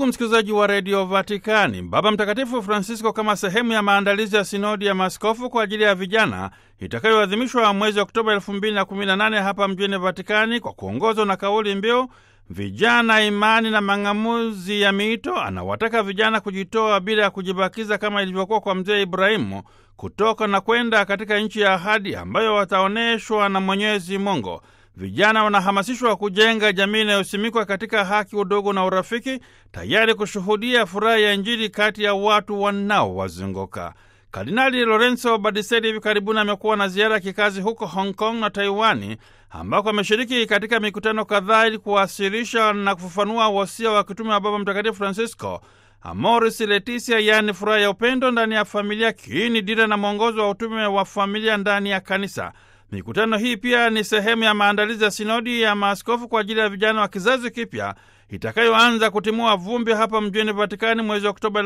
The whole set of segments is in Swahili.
Ndugu msikilizaji wa redio Vatikani, Baba Mtakatifu Francisco, kama sehemu ya maandalizi ya sinodi ya maaskofu kwa ajili ya vijana itakayoadhimishwa mwezi Oktoba 2018 hapa mjini Vatikani, kwa kuongozwa na kauli mbiu vijana, imani na mang'amuzi ya miito, anawataka vijana kujitoa bila ya kujibakiza, kama ilivyokuwa kwa mzee Ibrahimu, kutoka na kwenda katika nchi ya ahadi ambayo wataoneshwa na Mwenyezi Mungu. Vijana wanahamasishwa kujenga jamii inayosimikwa katika haki, udugu na urafiki, tayari kushuhudia furaha ya Injili kati ya watu wanaowazunguka. Kardinali Lorenzo Bardiseri hivi karibuni amekuwa na ziara ya kikazi huko Hong Kong na Taiwani, ambako ameshiriki katika mikutano kadhaa ili kuwasilisha na kufafanua wasia wa kitume wa Baba Mtakatifu Francisco, Amoris Laetitia, yaani furaha ya upendo ndani ya familia, kiini, dira na mwongozo wa utume wa familia ndani ya kanisa. Mikutano hii pia ni sehemu ya maandalizi ya sinodi ya maaskofu kwa ajili ya vijana wa kizazi kipya itakayoanza kutimua vumbi hapa mjini Vatikani mwezi Oktoba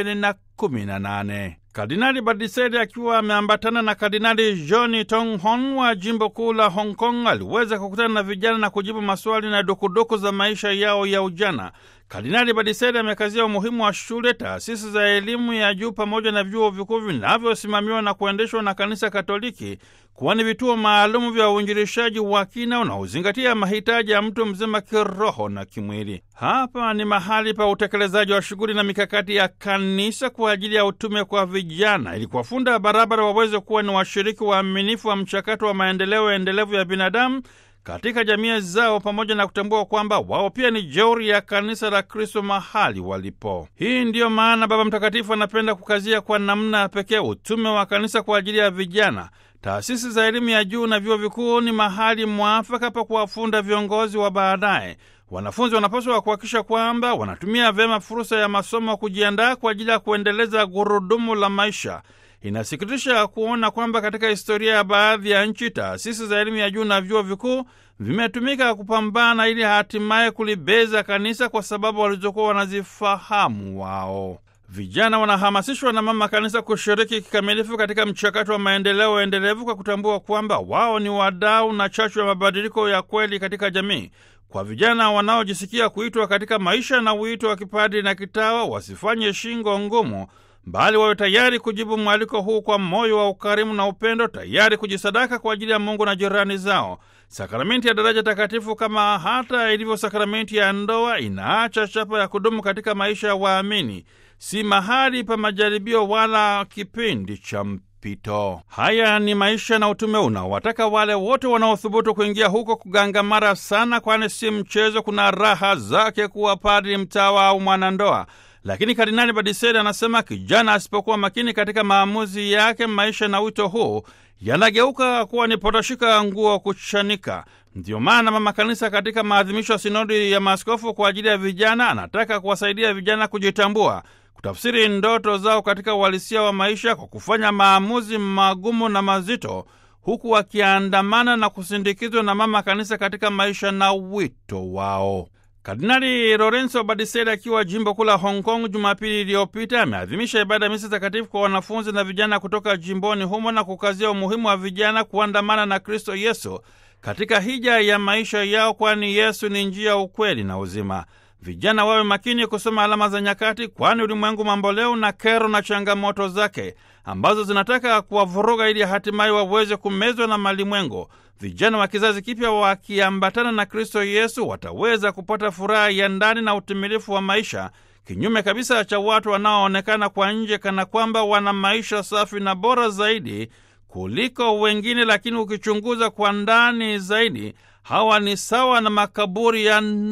2018. Kardinali Bardiseri akiwa ameambatana na Kardinali John Tong Hon wa jimbo kuu la Hong Kong aliweza kukutana na vijana na kujibu maswali na dukuduku za maisha yao ya ujana. Kardinali Bardiseri amekazia umuhimu wa shule, taasisi za elimu ya juu pamoja na vyuo vikuu vinavyosimamiwa na kuendeshwa na Kanisa Katoliki kuwa ni vituo maalumu vya uinjilishaji wa kina unaozingatia mahitaji ya mtu mzima kiroho na kimwili. Hapa ni mahali pa utekelezaji wa shughuli na mikakati ya kanisa kwa ajili ya utume kwa vijana, ili kuwafunda barabara waweze kuwa ni washiriki waaminifu wa mchakato wa maendeleo endelevu ya binadamu katika jamii zao, pamoja na kutambua kwamba wao pia ni jeuri ya kanisa la Kristo mahali walipo. Hii ndiyo maana Baba Mtakatifu anapenda kukazia kwa namna ya pekee utume wa kanisa kwa ajili ya vijana. Taasisi za elimu ya juu na vyuo vikuu ni mahali mwafaka pa kuwafunda viongozi wa baadaye. Wanafunzi wanapaswa kuhakikisha kwamba wanatumia vyema fursa ya masomo kujiandaa kwa ajili ya kuendeleza gurudumu la maisha. Inasikitisha kuona kwamba katika historia ya baadhi ya nchi, taasisi za elimu ya juu na vyuo vikuu vimetumika kupambana ili hatimaye kulibeza kanisa kwa sababu walizokuwa wanazifahamu wao. Vijana wanahamasishwa na mama kanisa kushiriki kikamilifu katika mchakato wa maendeleo endelevu kwa kutambua kwamba wao ni wadau na chachu ya mabadiliko ya kweli katika jamii. Kwa vijana wanaojisikia kuitwa katika maisha na wito wa kipadri na kitawa, wasifanye shingo ngumu, bali wawe tayari kujibu mwaliko huu kwa moyo wa ukarimu na upendo, tayari kujisadaka kwa ajili ya Mungu na jirani zao. Sakramenti ya daraja takatifu, kama hata ilivyo sakramenti ya ndoa, inaacha chapa ya kudumu katika maisha ya waamini, si mahali pa majaribio wala kipindi cha mpito. Haya ni maisha na utume unaowataka wale wote wanaothubutu kuingia huko kugangamara sana, kwani si mchezo. Kuna raha zake kuwa padri, mtawa au mwanandoa. Lakini Kardinali Bardiseri anasema kijana asipokuwa makini katika maamuzi yake, maisha na wito huu yanageuka kuwa ni potoshika nguo kuchanika. Ndiyo maana mama kanisa katika maadhimisho ya sinodi ya maaskofu kwa ajili ya vijana anataka kuwasaidia vijana kujitambua, kutafsiri ndoto zao katika uhalisia wa maisha kwa kufanya maamuzi magumu na mazito, huku wakiandamana na kusindikizwa na mama kanisa katika maisha na wito wao. Kardinali Lorenzo Bardiseri akiwa jimbo kuu la Hong Kong Jumapili iliyopita ameadhimisha ibada ya misa takatifu kwa wanafunzi na vijana kutoka jimboni humo na kukazia umuhimu wa vijana kuandamana na Kristo Yesu katika hija ya maisha yao, kwani Yesu ni njia, ukweli na uzima. Vijana wawe makini kusoma alama za nyakati, kwani ulimwengu mamboleo na kero na changamoto zake ambazo zinataka kuwavuruga ili hatimaye waweze kumezwa na malimwengu. Vijana wa kizazi kipya wakiambatana na Kristo Yesu wataweza kupata furaha ya ndani na utimilifu wa maisha, kinyume kabisa cha watu wanaoonekana kwa nje kana kwamba wana maisha safi na bora zaidi kuliko wengine, lakini ukichunguza kwa ndani zaidi, hawa ni sawa na makaburi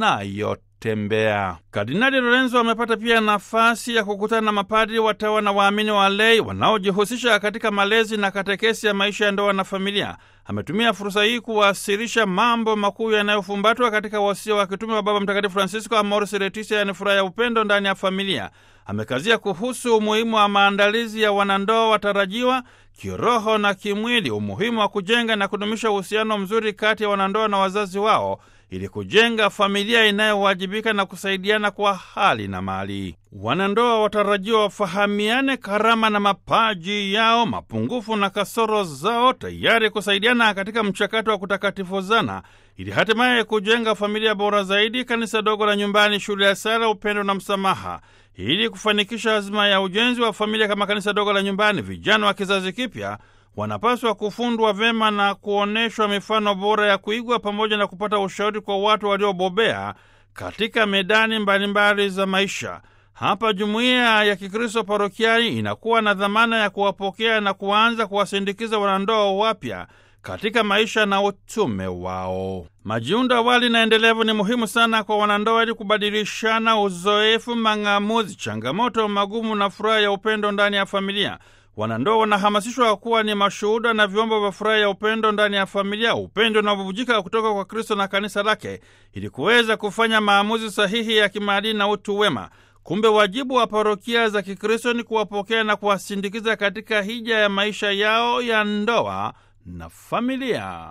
yanayotembea. Kardinali Lorenzo amepata pia nafasi ya kukutana na mapadri, watawa na waamini walei wanaojihusisha katika malezi na katekesi ya maisha ya ndoa na familia. Ametumia fursa hii kuwasilisha mambo makuu yanayofumbatwa katika wasia wa kitume wa Baba Mtakatifu Francisco, Amoris Laetitia, yaani furaha ya upendo ndani ya familia. Amekazia kuhusu umuhimu wa maandalizi ya wanandoa watarajiwa kiroho na kimwili, umuhimu wa kujenga na kudumisha uhusiano mzuri kati ya wanandoa na wazazi wao ili kujenga familia inayowajibika na kusaidiana kwa hali na mali. Wanandoa watarajiwa wafahamiane karama na mapaji yao, mapungufu na kasoro zao, tayari kusaidiana katika mchakato wa kutakatifuzana ili hatimaye kujenga familia bora zaidi, kanisa dogo la nyumbani, shule ya sala, upendo na msamaha. Ili kufanikisha azma ya ujenzi wa familia kama kanisa dogo la nyumbani, vijana wa kizazi kipya wanapaswa kufundwa vyema na kuonyeshwa mifano bora ya kuigwa pamoja na kupata ushauri kwa watu waliobobea katika medani mbalimbali za maisha. Hapa jumuiya ya Kikristo parokiali inakuwa na dhamana ya kuwapokea na kuanza kuwasindikiza wanandoa wapya katika maisha na utume wao. Majiundo awali na endelevu ni muhimu sana kwa wanandoa ili kubadilishana uzoefu, mang'amuzi, changamoto, magumu na furaha ya upendo ndani ya familia. Wanandoa wanahamasishwa kuwa ni mashuhuda na vyombo vya furaha ya upendo ndani ya familia, upendo unaovuvujika kutoka kwa Kristo na kanisa lake, ili kuweza kufanya maamuzi sahihi ya kimaadili na utu wema. Kumbe wajibu wa parokia za Kikristo ni kuwapokea na kuwasindikiza katika hija ya maisha yao ya ndoa na familia.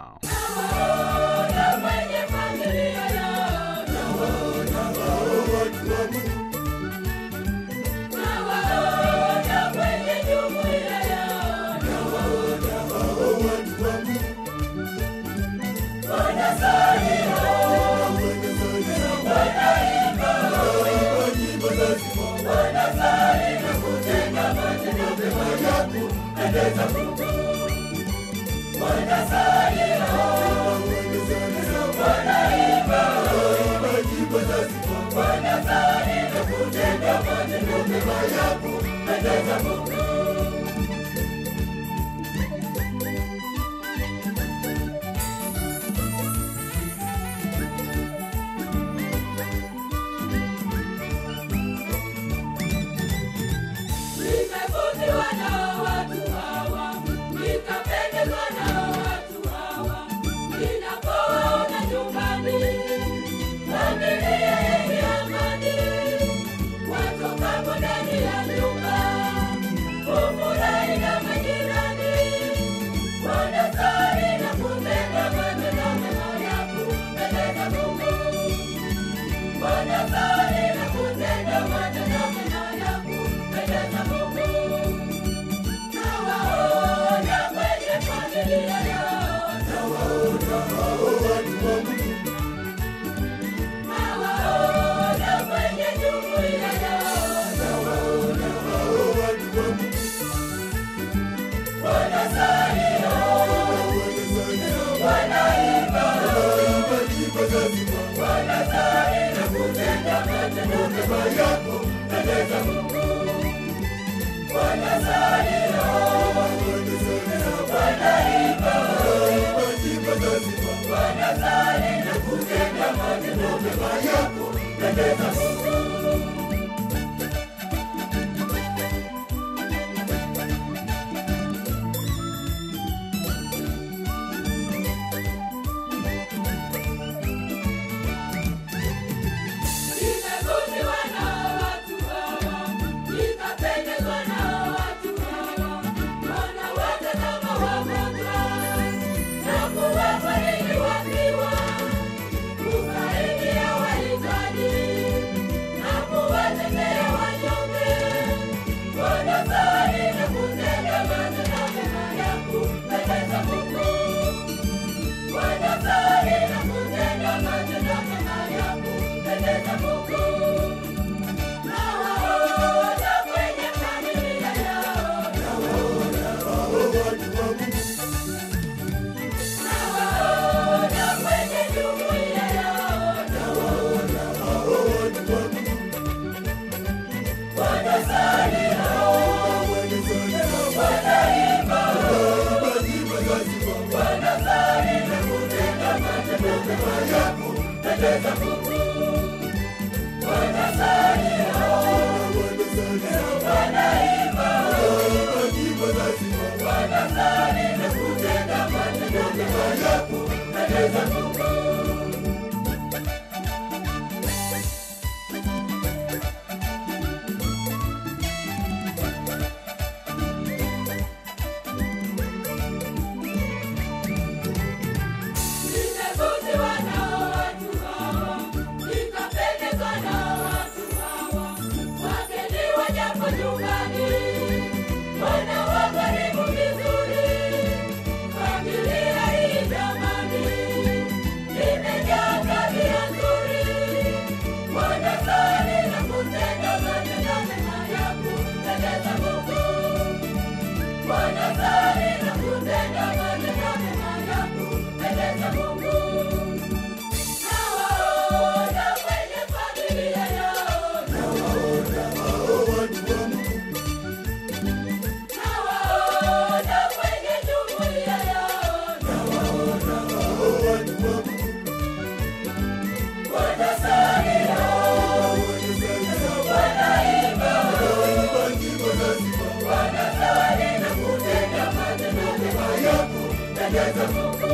kupendeza Mungu.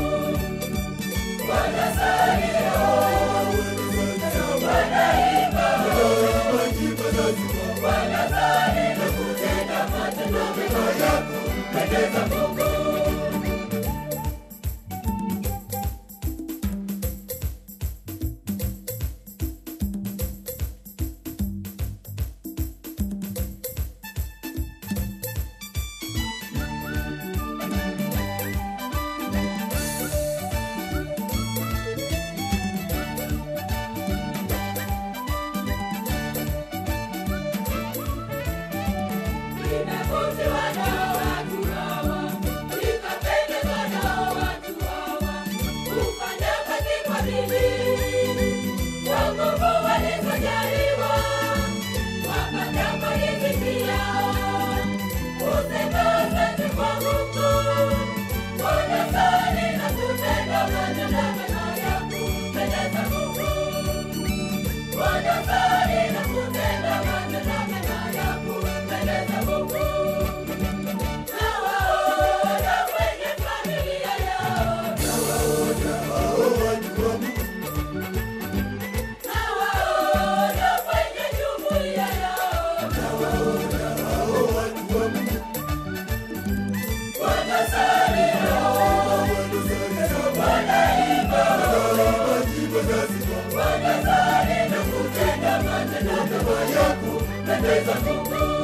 Wanasali wanaimba wanasali na kutenda matendo mema ya kupendeza Mungu. Wanasali na kutenda matendo mema ya kupendeza Mungu.